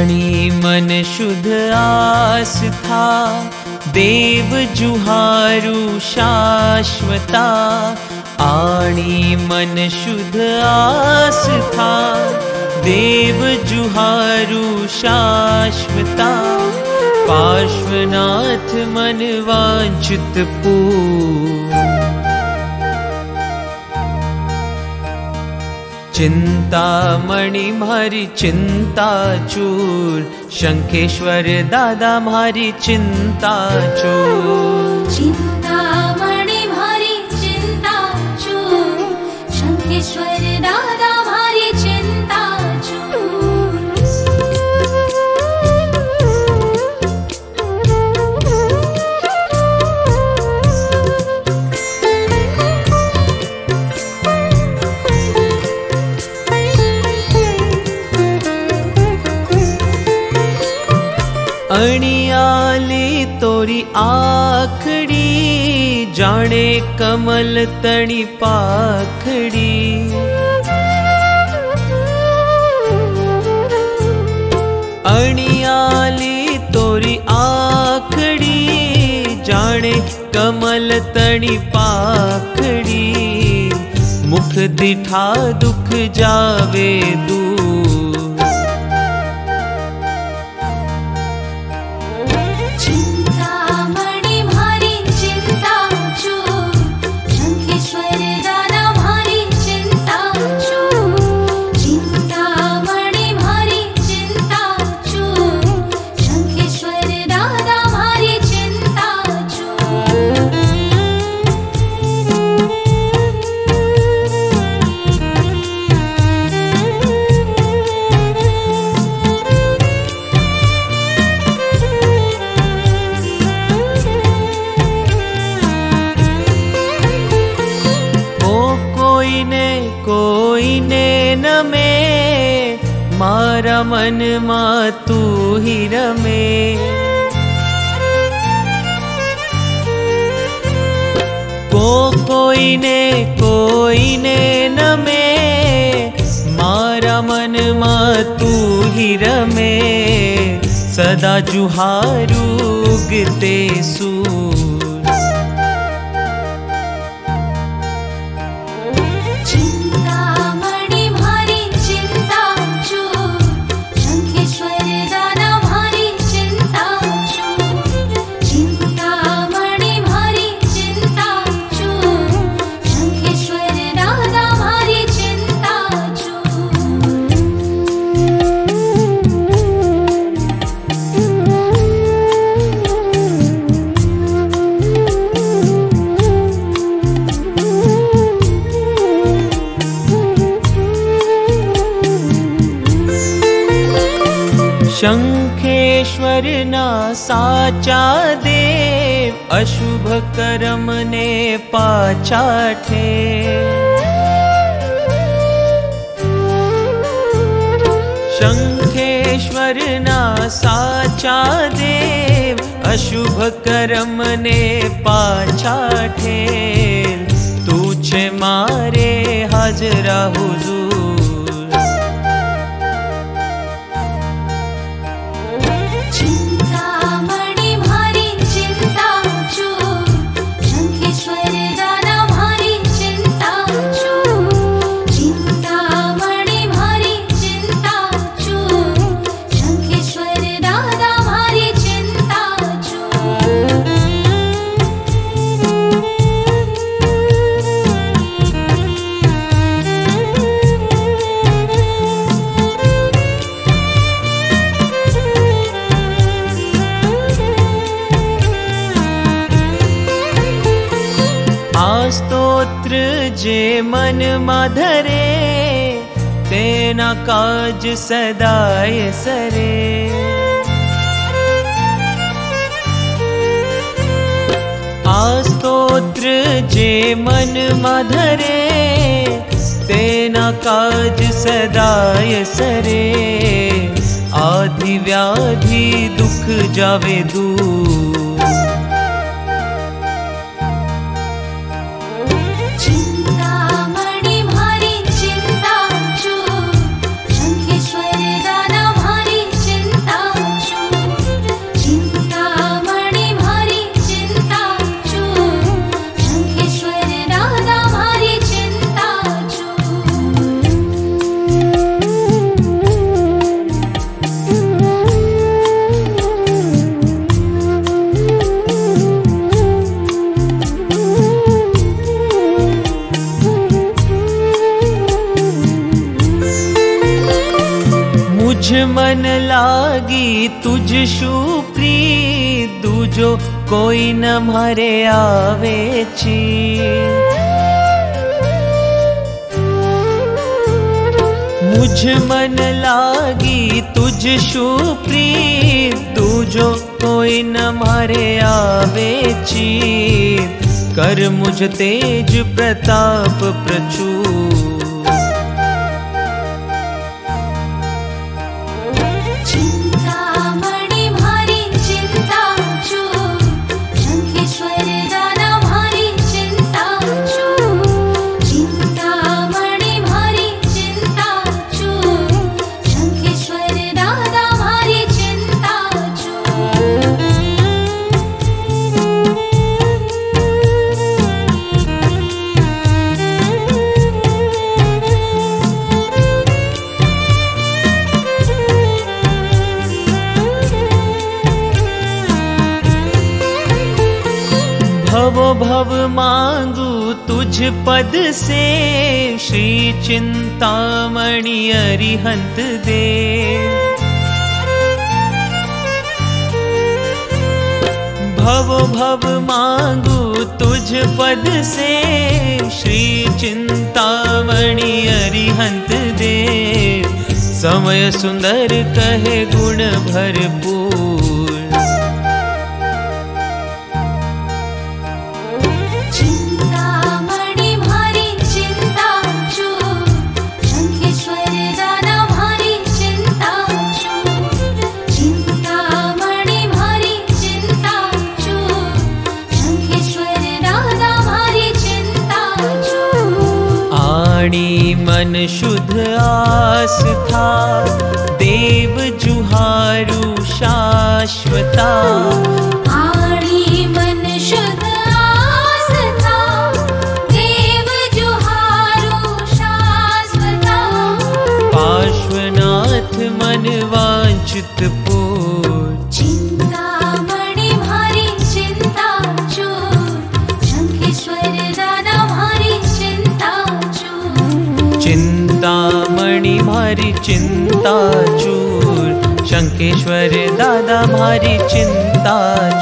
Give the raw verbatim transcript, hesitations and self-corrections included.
आणी मन शुद्ध आस्था, देव जुहारू शाश्वता। आणी मन शुद्ध आस्था, देव जुहारू शाश्वता। पार्श्वनाथ मन वांछित पूर्ण, चिंतामणि मारी चिंता चूर। शंखेश्वर दादा मारी चिंता चूर। चिंतामणि मारी चिंता चूर, शंखेश्वर दादा मारी चिंता चूर। अणियाली तोरी आखड़ी, जाने कमल तणी पाखड़ी। अणियाली तोरी आखड़ी, जाने कमल तणी पाखड़ी। मुख दिठा दुख जावे दूर। चिंतामणि मारी चिंता चूर, शंखेश्वर दादा मारी चिंता चूर। चिंतामणि मारी चिंता चूर, शंखेश्वर दादा मारी चिंता चूर। कोई ने न में, मारा मन मा तू ही रमे। को कोई ने कोई ने न में, मारा मन मा तू ही रमे। सदा जुहारू गिरते सूर। चिंतामणि मारी चिंता चूर, शंखेश्वर दादा मारी चिंता चूर। चिंतामणि मारी चिंता चूर, शंखेश्वर दादा मारी चिंता चूर। शंखेश्वर ना साचा देव, अशुभ कर्म ने पाछा ठेर। शंखेश्वर ना साचा देव, अशुभ कर्म ने पाछा ठेर। तू छे मारे हाजरा हुजूर। चिंतामणि मारी चिंता चूर, शंखेश्वर दादा मारी चिंता चूर। चिंतामणि मारी चिंता चूर, शंखेश्वर दादा मारी चिंता चूर। स्तोत्र जे मन माधरे, तेना काज सदाय सरे। आ स्तोत्र जे मन माधरे, तेना काज सदाय सरे। आदि व्याधि दुख जावे दूर। चिंतामणि मारी चिंता चूर, शंखेश्वर दादा मारी चिंता मुझ मन लागी तुझ शू प्रीत, दूजो कोई न मारे आवे छी। मुझ मन लागी तुझ शू प्रीत, दूजो कोई न मारे आवे छी। कर मुझ तेज प्रताप प्रचुर, चिंतामणि मारी चिंता चूर, शंखेश्वर दादा मारी चिंता चूर। चिंतामणि मारी चिंता चूर, शंखेश्वर दादा मारी चिंता चूर। भवो भव मांगू तुझ पद से, श्री चिंतामणि अरिहंत दे। भवो भव मांगू तुझ पद से, श्री चिंतामणि अरिहंत दे। समय सुंदर कहे गुण भरपूर, चिंतामणि मारी चिंता चूर, शंखेश्वर दादा मारी चिंता चूर। चिंतामणि मारी चिंता चूर, शंखेश्वर दादा मारी चिंता चूर। आणी मन शुद्ध आस्था, देव जुहारू शाश्वता। आणी मन शुद्ध आस्था, देव जुहारू शाश्वता। पार्श्वनाथ मन वांछित पूर, चिंतामणि मारी चिंता चूर, शंखेश्वर दादा मारी चिंता चूर। चिंतामणि मारी चिंता चूर, शंखेश्वर दादा मारी चिंता